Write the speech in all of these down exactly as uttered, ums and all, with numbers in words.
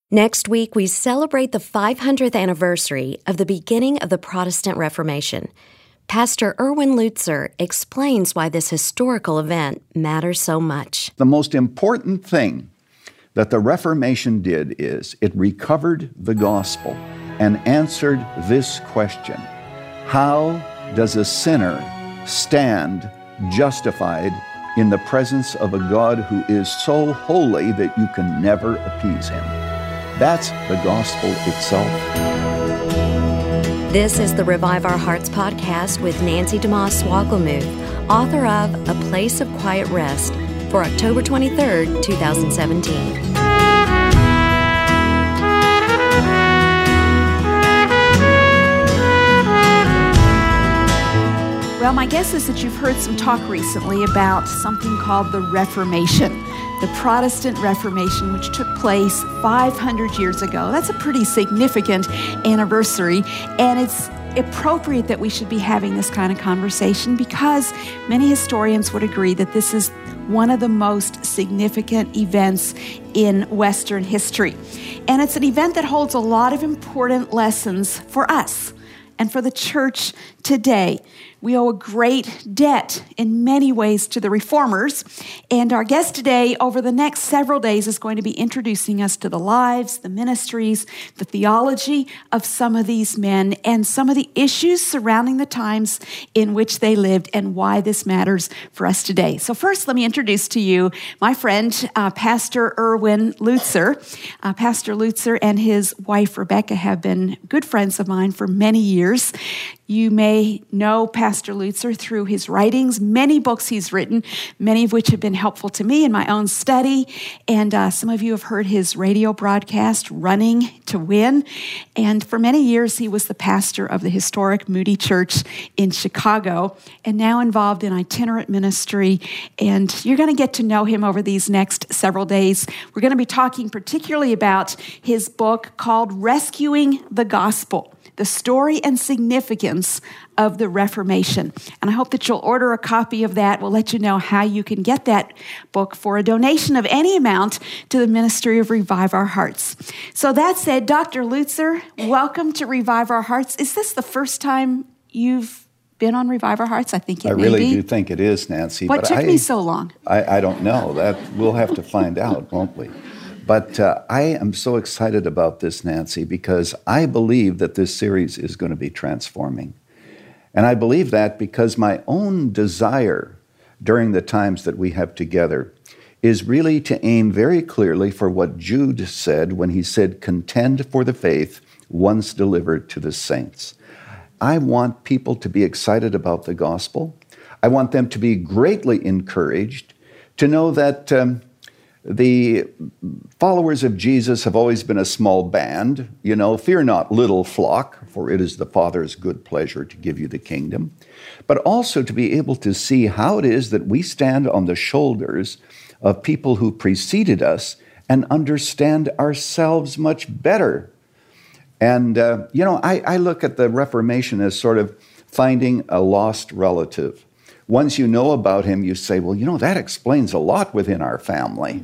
Next week, we celebrate the five hundredth anniversary of the beginning of the Protestant Reformation. Pastor Erwin Lutzer explains why this historical event matters so much. The most important thing that the Reformation did is it recovered the gospel and answered this question: how does a sinner stand justified in the presence of a God who is so holy that you can never appease him? That's the gospel itself. This is the Revive Our Hearts podcast with Nancy DeMoss Swaglemuth, author of A Place of Quiet Rest, for October twenty-third, twenty seventeen. Well, my guess is that you've heard some talk recently about something called the Reformation, the Protestant Reformation, which took place five hundred years ago. That's a pretty significant anniversary, and it's appropriate that we should be having this kind of conversation because many historians would agree that this is one of the most significant events in Western history. And it's an event that holds a lot of important lessons for us and for the church today. We owe a great debt in many ways to the reformers, and our guest today over the next several days is going to be introducing us to the lives, the ministries, the theology of some of these men, and some of the issues surrounding the times in which they lived and why this matters for us today. So first, let me introduce to you my friend, uh, Pastor Erwin Lutzer. Uh, Pastor Lutzer and his wife, Rebecca, have been good friends of mine for many years. You may know Pastor Lutzer through his writings, many books he's written, many of which have been helpful to me in my own study. And uh, some of you have heard his radio broadcast, Running to Win. And for many years, he was the pastor of the historic Moody Church in Chicago, and now involved in itinerant ministry. And you're going to get to know him over these next several days. We're going to be talking particularly about his book called Rescuing the Gospel: The Story and Significance of the Reformation. And I hope that you'll order a copy of that. We'll let you know how you can get that book for a donation of any amount to the Ministry of Revive Our Hearts. So that said, Doctor Lutzer, welcome to Revive Our Hearts. Is this the first time you've been on Revive Our Hearts? I think it I may really be. do think it is, Nancy. What but took I, me so long? I, I don't know. That we'll have to find out, won't we? But uh, I am so excited about this, Nancy, because I believe that this series is going to be transforming. And I believe that because my own desire during the times that we have together is really to aim very clearly for what Jude said when he said, "Contend for the faith once delivered to the saints." I want people to be excited about the gospel. I want them to be greatly encouraged to know that um, the followers of Jesus have always been a small band. You know, fear not, little flock, for it is the Father's good pleasure to give you the kingdom. But also to be able to see how it is that we stand on the shoulders of people who preceded us and understand ourselves much better. And, uh, you know, I, I look at the Reformation as sort of finding a lost relative. Once you know about him, you say, well, you know, that explains a lot within our family.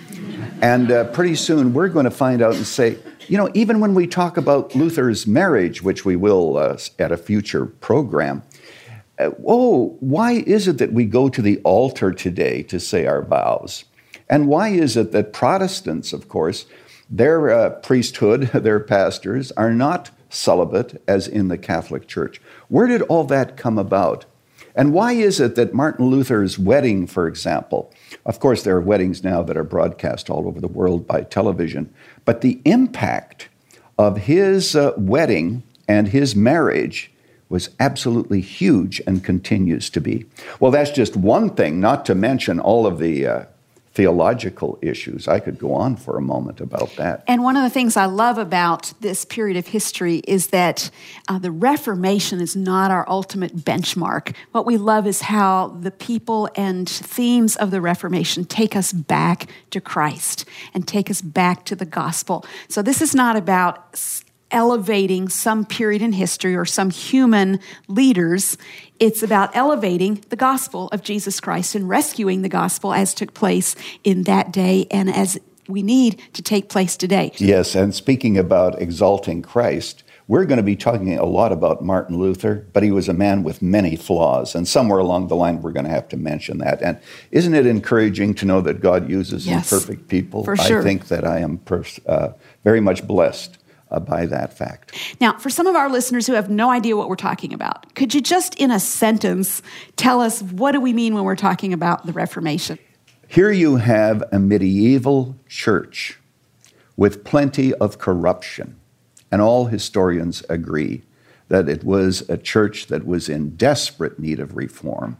And uh, pretty soon we're going to find out and say, you know, even when we talk about Luther's marriage, which we will uh, at a future program, uh, oh, why is it that we go to the altar today to say our vows? And why is it that Protestants, of course, their uh, priesthood, their pastors, are not celibate as in the Catholic Church? Where did all that come about? And why is it that Martin Luther's wedding, for example, of course there are weddings now that are broadcast all over the world by television, but the impact of his uh, wedding and his marriage was absolutely huge and continues to be. Well, that's just one thing, not to mention all of the uh, theological issues. I could go on for a moment about that. And one of the things I love about this period of history is that uh, the Reformation is not our ultimate benchmark. What we love is how the people and themes of the Reformation take us back to Christ and take us back to the gospel. So this is not about elevating some period in history or some human leaders. It's about elevating the gospel of Jesus Christ and rescuing the gospel as took place in that day and as we need to take place today. Yes, and speaking about exalting Christ, we're going to be talking a lot about Martin Luther, but he was a man with many flaws, and somewhere along the line we're going to have to mention that. And isn't it encouraging to know that God uses Yes, imperfect people? for sure. I think that I am pers- uh, very much blessed uh, by that fact. Now, for some of our listeners who have no idea what we're talking about, could you just in a sentence tell us what do we mean when we're talking about the Reformation? Here you have a medieval church with plenty of corruption. And all historians agree that it was a church that was in desperate need of reform.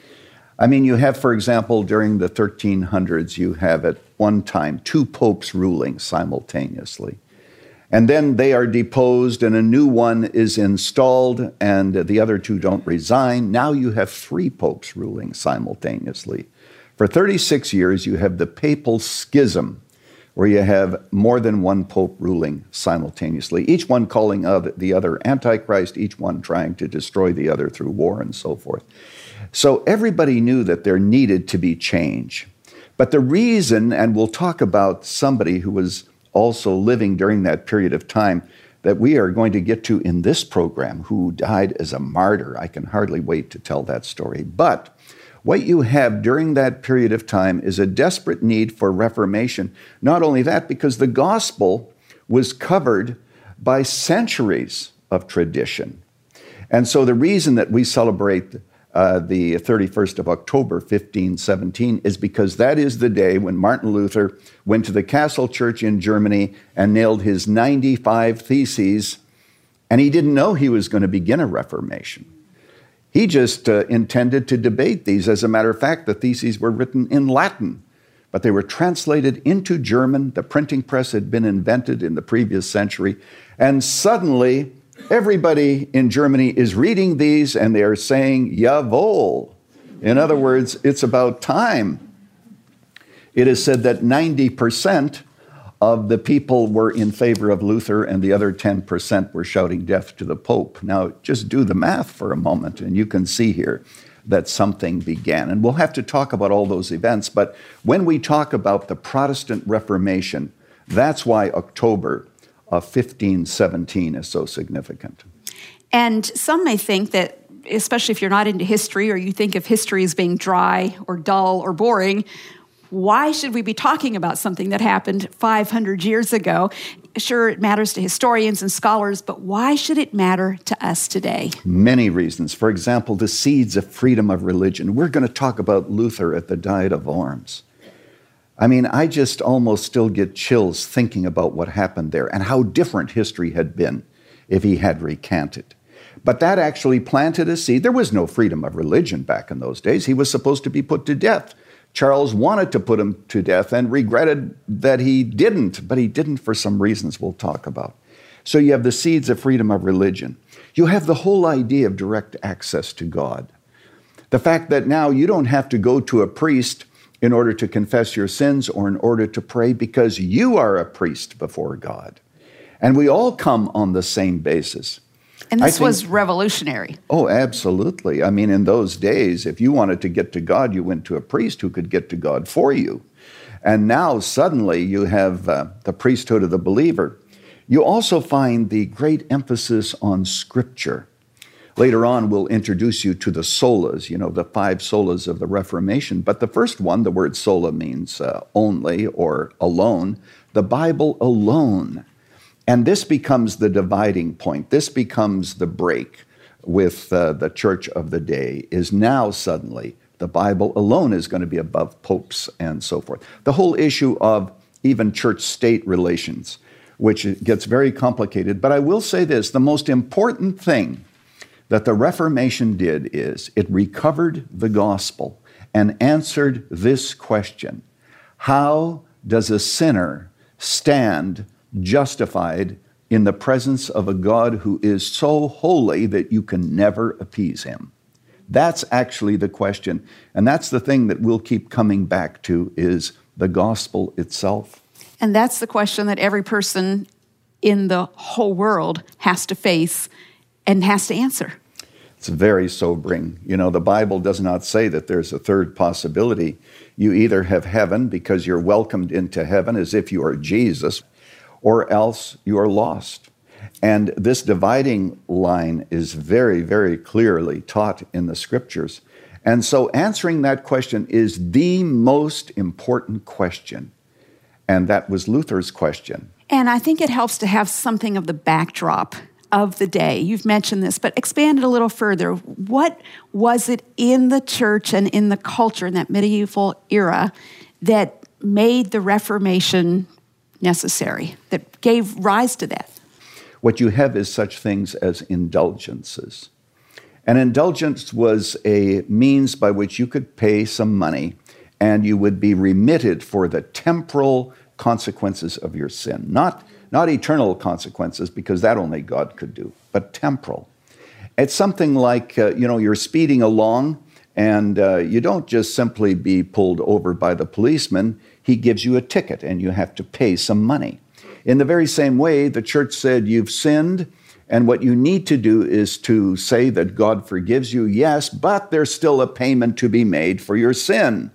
I mean, you have, for example, during the thirteen hundreds, you have at one time two popes ruling simultaneously. And then they are deposed and a new one is installed and the other two don't resign. Now you have three popes ruling simultaneously. For thirty-six years, you have the papal schism, where you have more than one pope ruling simultaneously, each one calling out the other Antichrist, each one trying to destroy the other through war and so forth. So everybody knew that there needed to be change. But the reason, and we'll talk about somebody who was also living during that period of time that we are going to get to in this program, who died as a martyr. I can hardly wait to tell that story. But what you have during that period of time is a desperate need for reformation. Not only that, because the gospel was covered by centuries of tradition. And so the reason that we celebrate uh, the thirty-first of October, fifteen seventeen, is because that is the day when Martin Luther went to the Castle Church in Germany and nailed his ninety-five theses, and he didn't know he was going to begin a reformation. He just uh, intended to debate these. As a matter of fact, the theses were written in Latin, but they were translated into German. The printing press had been invented in the previous century. And suddenly, everybody in Germany is reading these and they are saying, Jawohl. In other words, it's about time. It is said that ninety percent of the people were in favor of Luther and the other ten percent were shouting death to the Pope. Now, just do the math for a moment and you can see here that something began. And we'll have to talk about all those events, but when we talk about the Protestant Reformation, that's why October of fifteen seventeen is so significant. And some may think that, especially if you're not into history or you think of history as being dry or dull or boring, why should we be talking about something that happened five hundred years ago? Sure, it matters to historians and scholars, but why should it matter to us today? Many reasons. For example, the seeds of freedom of religion. We're going to talk about Luther at the Diet of Worms. I mean, I just almost still get chills thinking about what happened there and how different history had been if he had recanted. But that actually planted a seed. There was no freedom of religion back in those days. He was supposed to be put to death. Charles wanted to put him to death and regretted that he didn't, but he didn't for some reasons we'll talk about. So you have the seeds of freedom of religion. You have the whole idea of direct access to God. The fact that now you don't have to go to a priest in order to confess your sins or in order to pray because you are a priest before God. And we all come on the same basis. And this think, was revolutionary. Oh, absolutely. I mean, in those days, if you wanted to get to God, you went to a priest who could get to God for you. And now, suddenly, you have uh, the priesthood of the believer. You also find the great emphasis on Scripture. Later on, we'll introduce you to the solas, you know, the five solas of the Reformation. But the first one, the word sola means uh, only or alone, the Bible alone. And this becomes the dividing point. This becomes the break with uh, the church of the day, is now suddenly the Bible alone is going to be above popes and so forth. The whole issue of even church-state relations, which gets very complicated. But I will say this, the most important thing that the Reformation did is it recovered the gospel and answered this question: how does a sinner stand justified in the presence of a God who is so holy that you can never appease him? That's actually the question. And that's the thing that we'll keep coming back to, is the gospel itself. And that's the question that every person in the whole world has to face and has to answer. It's very sobering. You know, the Bible does not say that there's a third possibility. You either have heaven because you're welcomed into heaven as if you are Jesus, or else you are lost. And this dividing line is very, very clearly taught in the Scriptures. And so answering that question is the most important question. And that was Luther's question. And I think it helps to have something of the backdrop of the day. You've mentioned this, but expand it a little further. What was it in the church and in the culture in that medieval era that made the Reformation necessary, that gave rise to that? What you have is such things as indulgences. An indulgence was a means by which you could pay some money and you would be remitted for the temporal consequences of your sin. Not Not eternal consequences, because that only God could do, but temporal. It's something like, uh, you know, you're speeding along and uh, you don't just simply be pulled over by the policeman. He gives you a ticket and you have to pay some money. In the very same way, the church said you've sinned, and what you need to do is to say that God forgives you, yes, but there's still a payment to be made for your sin.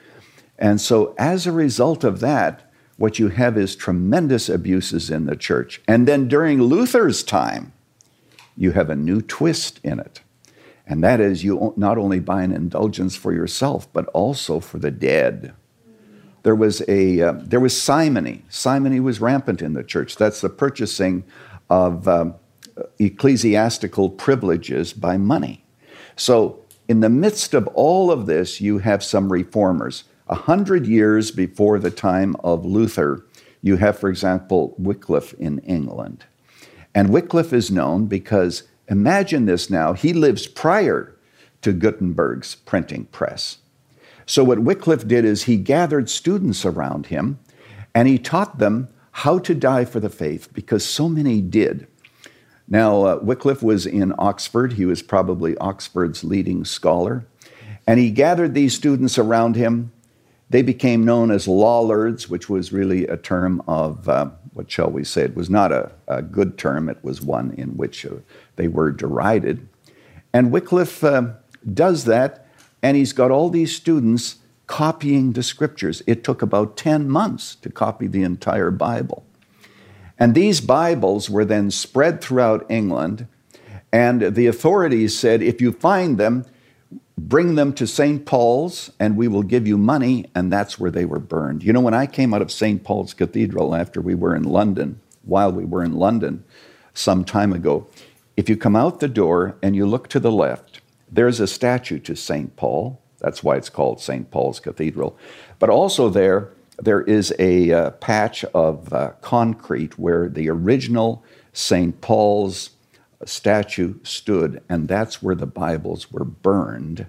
And so as a result of that, what you have is tremendous abuses in the church. And then during Luther's time, you have a new twist in it. And that is, you not only buy an indulgence for yourself, but also for the dead. There was a uh, there was simony. Simony was rampant in the church. That's the purchasing of um, ecclesiastical privileges by money. So in the midst of all of this, you have some reformers. A hundred years before the time of Luther, you have, for example, Wycliffe in England. And Wycliffe is known because, imagine this now, he lives prior to Gutenberg's printing press. So what Wycliffe did is he gathered students around him and he taught them how to die for the faith, because so many did. Now, uh, Wycliffe was in Oxford. He was probably Oxford's leading scholar. And he gathered these students around him. They became known as Lollards, which was really a term of, uh, what shall we say, it was not a, a good term. It was one in which uh, they were derided. And Wycliffe uh, does that, and he's got all these students copying the Scriptures. It took about ten months to copy the entire Bible. And these Bibles were then spread throughout England, and the authorities said, if you find them, bring them to Saint Paul's and we will give you money, and that's where they were burned. You know, when I came out of Saint Paul's Cathedral after we were in London, while we were in London some time ago, if you come out the door and you look to the left, there's a statue to Saint Paul. That's why it's called Saint Paul's Cathedral. But also there, there is a uh, patch of uh, concrete where the original Saint Paul's statue stood, and that's where the Bibles were burned.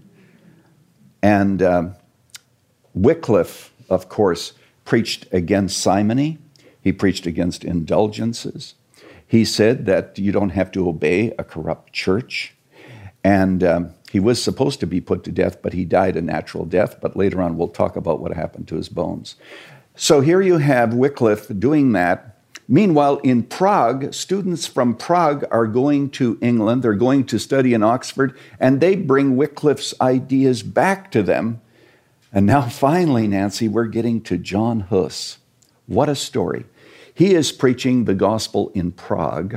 And um, Wycliffe, of course, preached against simony. He preached against indulgences. He said that you don't have to obey a corrupt church. And um, he was supposed to be put to death, but he died a natural death. But later on, we'll talk about what happened to his bones. So here you have Wycliffe doing that. Meanwhile, in Prague, students from Prague are going to England. They're going to study in Oxford, and they bring Wycliffe's ideas back to them. And now finally, Nancy, we're getting to John Hus. What a story. He is preaching the gospel in Prague.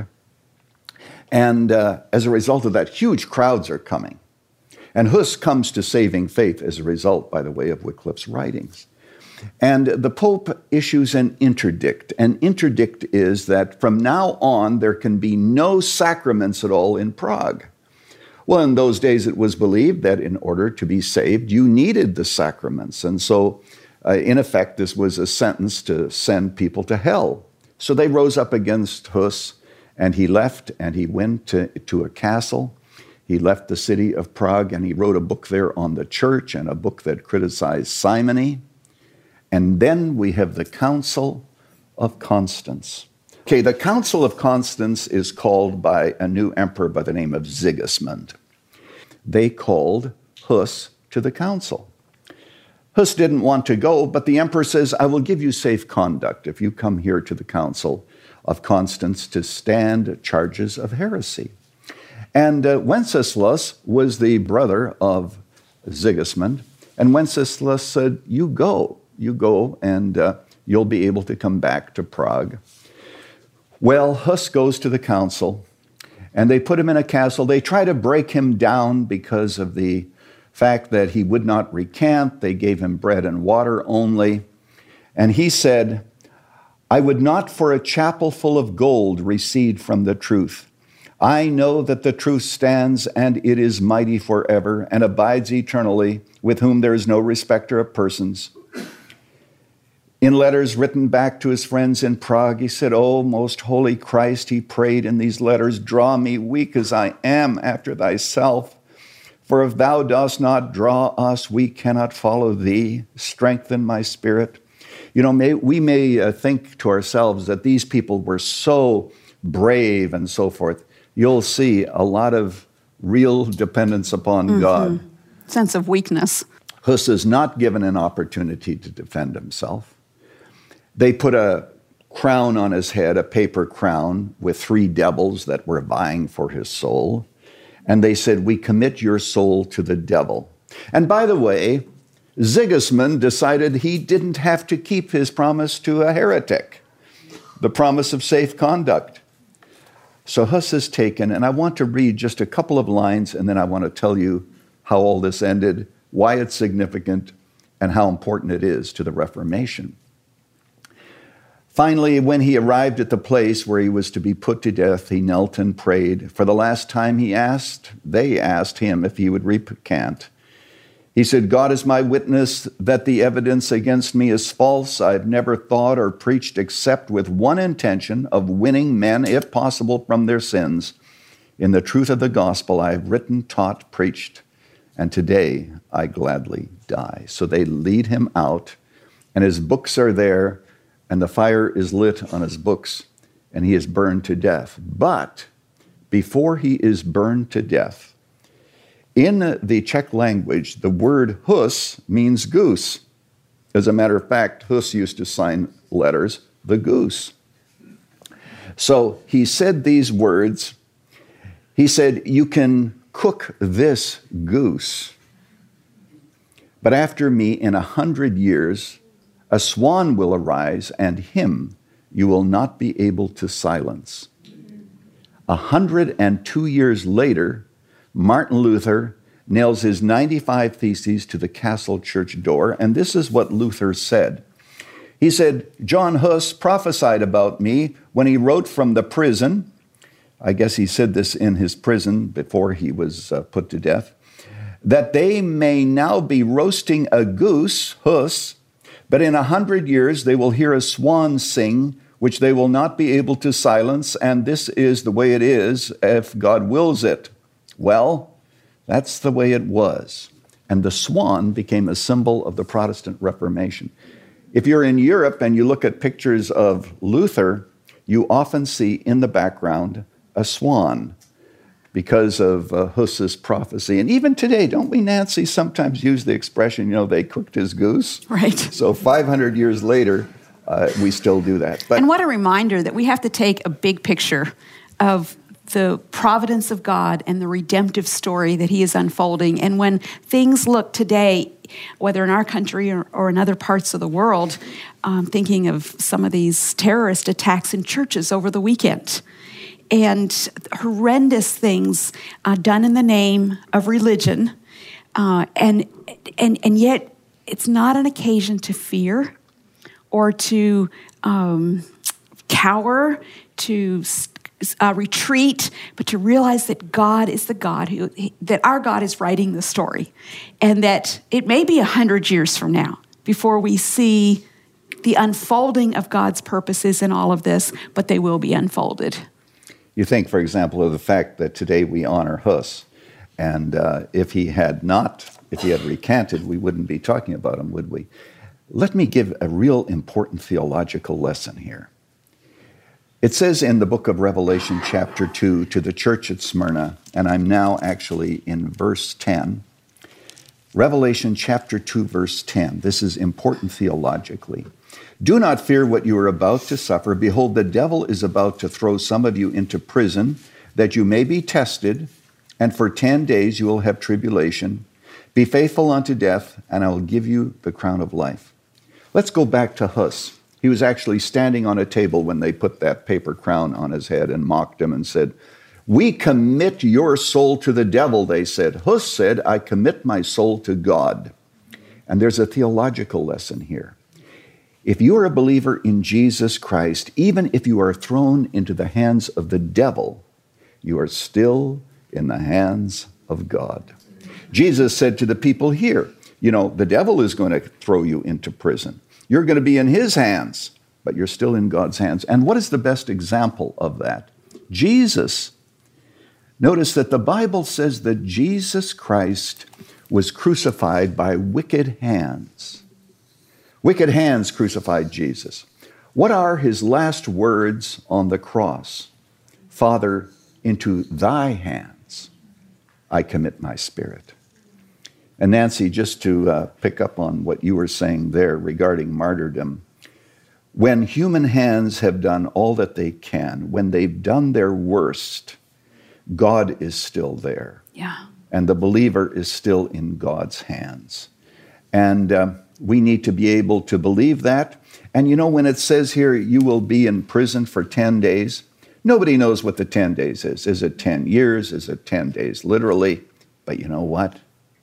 And uh, as a result of that, huge crowds are coming. And Hus comes to saving faith as a result, by the way, of Wycliffe's writings. And the Pope issues an interdict. An interdict is that from now on, there can be no sacraments at all in Prague. Well, in those days, it was believed that in order to be saved, you needed the sacraments. And so, uh, in effect, this was a sentence to send people to hell. So they rose up against Hus, and he left, and he went to, to a castle. He left the city of Prague, and he wrote a book there on the church and a book that criticized simony. And then we have the Council of Constance. Okay, the Council of Constance is called by a new emperor by the name of Sigismund. They called Hus to the council. Hus didn't want to go, but the emperor says, I will give you safe conduct if you come here to the Council of Constance to stand charges of heresy. And uh, Wenceslas was the brother of Sigismund. And Wenceslas said, you go, you go, and uh, you'll be able to come back to Prague. Well, Hus goes to the council, and they put him in a castle. They try to break him down because of the fact that he would not recant. They gave him bread and water only. And he said, I would not for a chapel full of gold recede from the truth. I know that the truth stands, and it is mighty forever, and abides eternally, with whom there is no respecter of persons. In letters written back to his friends in Prague, he said, O most holy Christ, he prayed in these letters, draw me, weak as I am, after thyself. For if thou dost not draw us, we cannot follow thee. Strengthen my spirit. You know, may, we may uh, think to ourselves that these people were so brave and so forth. You'll see a lot of real dependence upon mm-hmm. God. Sense of weakness. Hus is not given an opportunity to defend himself. They put a crown on his head, a paper crown, with three devils that were vying for his soul. And they said, we commit your soul to the devil. And by the way, Sigismund decided he didn't have to keep his promise to a heretic, the promise of safe conduct. So Hus is taken, and I want to read just a couple of lines, and then I want to tell you how all this ended, why it's significant, and how important it is to the Reformation. Finally, when he arrived at the place where he was to be put to death, he knelt and prayed. For the last time he asked, they asked him if he would recant. He said, God is my witness that the evidence against me is false. I've never thought or preached except with one intention of winning men, if possible, from their sins. In the truth of the gospel, I have written, taught, preached, and today I gladly die. So they lead him out, and his books are there, and the fire is lit on his books, and he is burned to death. But before he is burned to death, in the Czech language, the word Hus means goose. As a matter of fact, Hus used to sign letters, the goose. So he said these words. He said, you can cook this goose, but after me in a hundred years, a swan will arise, and him you will not be able to silence. A hundred and two years later, Martin Luther nails his ninety-five Theses to the castle church door, and this is what Luther said. He said, John Hus prophesied about me when he wrote from the prison. I guess he said this in his prison before he was uh, put to death, that they may now be roasting a goose, Hus, but in a hundred years they will hear a swan sing, which they will not be able to silence, and this is the way it is if God wills it. Well, that's the way it was. And the swan became a symbol of the Protestant Reformation. If you're in Europe and you look at pictures of Luther, you often see in the background a swan because of uh, Hus's prophecy. And even today, don't we, Nancy, sometimes use the expression, you know, they cooked his goose? Right. So five hundred years later, uh, we still do that. But, and what a reminder that we have to take a big picture of the providence of God and the redemptive story that he is unfolding. And when things look today, whether in our country or, or in other parts of the world, um, thinking of some of these terrorist attacks in churches over the weekend, and horrendous things uh, done in the name of religion, uh, and and and yet it's not an occasion to fear or to um, cower, to uh, retreat, but to realize that God is the God who that our God is writing the story, and that it may be a hundred years from now before we see the unfolding of God's purposes in all of this, but they will be unfolded. You think, for example, of the fact that today we honor Hus, and uh, if he had not, if he had recanted, we wouldn't be talking about him, would we? Let me give a real important theological lesson here. It says in the book of Revelation, chapter two, to the church at Smyrna, and I'm now actually in verse ten. Revelation chapter two, verse ten. This is important theologically. Do not fear what you are about to suffer. Behold, the devil is about to throw some of you into prison, that you may be tested, and for ten days you will have tribulation. Be faithful unto death, and I will give you the crown of life. Let's go back to Hus. He was actually standing on a table when they put that paper crown on his head and mocked him and said, "We commit your soul to the devil," they said. Hus said, "I commit my soul to God." And there's a theological lesson here. If you are a believer in Jesus Christ, even if you are thrown into the hands of the devil, you are still in the hands of God. Jesus said to the people here, you know, the devil is going to throw you into prison. You're going to be in his hands, but you're still in God's hands. And what is the best example of that? Jesus. Notice that the Bible says that Jesus Christ was crucified by wicked hands. Wicked hands crucified Jesus. What are his last words on the cross? "Father, into thy hands I commit my spirit." And Nancy, just to uh, pick up on what you were saying there regarding martyrdom, when human hands have done all that they can, when they've done their worst, God is still there. Yeah. And the believer is still in God's hands. And uh, we need to be able to believe that. And you know, when it says here, you will be in prison for ten days, nobody knows what the ten days is. Is it ten years? Is it ten days literally? But you know what?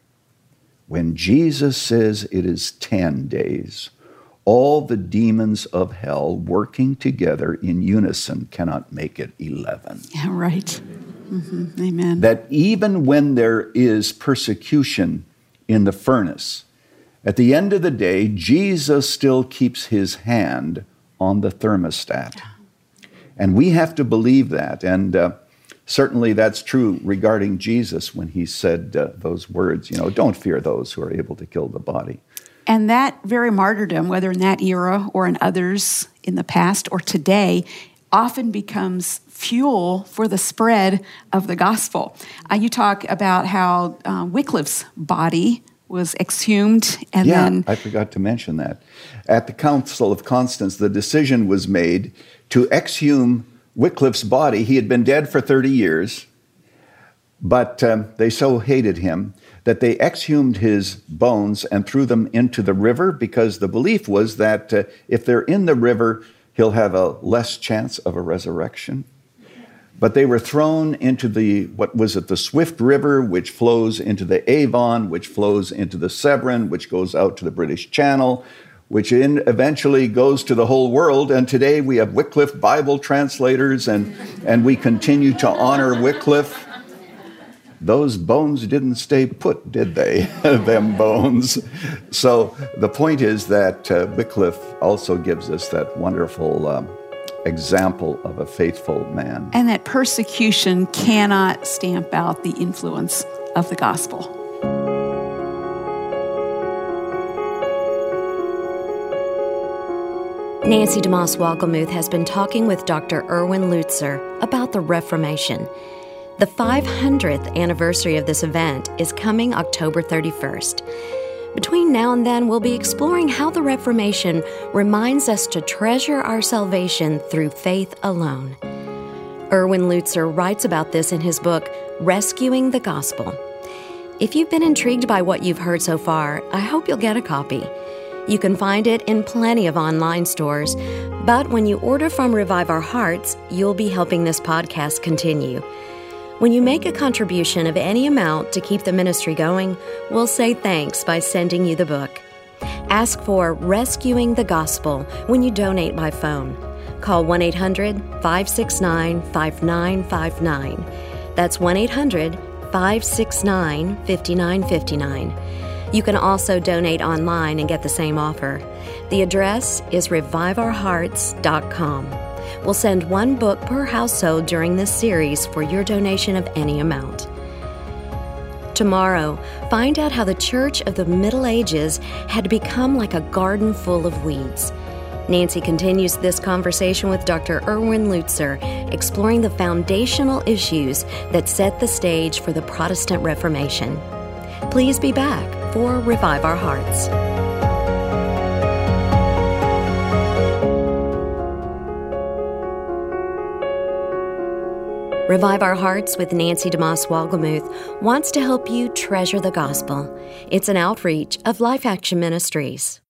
When Jesus says it is ten days, all the demons of hell working together in unison cannot make it eleven. Yeah, right. Mm-hmm. Amen. That even when there is persecution in the furnace, at the end of the day, Jesus still keeps his hand on the thermostat. And we have to believe that. And uh, certainly that's true regarding Jesus when he said uh, those words, you know, don't fear those who are able to kill the body. And that very martyrdom, whether in that era or in others in the past or today, often becomes fuel for the spread of the gospel. Uh, you talk about how uh, Wycliffe's body was exhumed and yeah, then... I forgot to mention that. At the Council of Constance, the decision was made to exhume Wycliffe's body. He had been dead for thirty years, but um, they so hated him that they exhumed his bones and threw them into the river, because the belief was that uh, if they're in the river, he'll have a less chance of a resurrection. But they were thrown into the, what was it, the Swift River, which flows into the Avon, which flows into the Severn, which goes out to the British Channel, which in eventually goes to the whole world. And today we have Wycliffe Bible translators, and, and we continue to honor Wycliffe. Those bones didn't stay put, did they? Them bones. So the point is that uh, Wycliffe also gives us that wonderful um, example of a faithful man. And that persecution cannot stamp out the influence of the gospel. Nancy DeMoss Wolgemuth has been talking with Doctor Erwin Lutzer about the Reformation. The five hundredth anniversary of this event is coming October thirty-first. Between now and then, we'll be exploring how the Reformation reminds us to treasure our salvation through faith alone. Erwin Lutzer writes about this in his book, Rescuing the Gospel. If you've been intrigued by what you've heard so far, I hope you'll get a copy. You can find it in plenty of online stores, but when you order from Revive Our Hearts, you'll be helping this podcast continue. When you make a contribution of any amount to keep the ministry going, we'll say thanks by sending you the book. Ask for Rescuing the Gospel when you donate by phone. Call one eight hundred, five six nine, five nine five nine. That's one eight hundred, five six nine, five nine five nine. You can also donate online and get the same offer. The address is revive our hearts dot com. We'll send one book per household during this series for your donation of any amount. Tomorrow, find out how the Church of the Middle Ages had become like a garden full of weeds. Nancy continues this conversation with Doctor Erwin Lutzer, exploring the foundational issues that set the stage for the Protestant Reformation. Please be back for Revive Our Hearts. Revive Our Hearts with Nancy DeMoss Wolgemuth wants to help you treasure the gospel. It's an outreach of Life Action Ministries.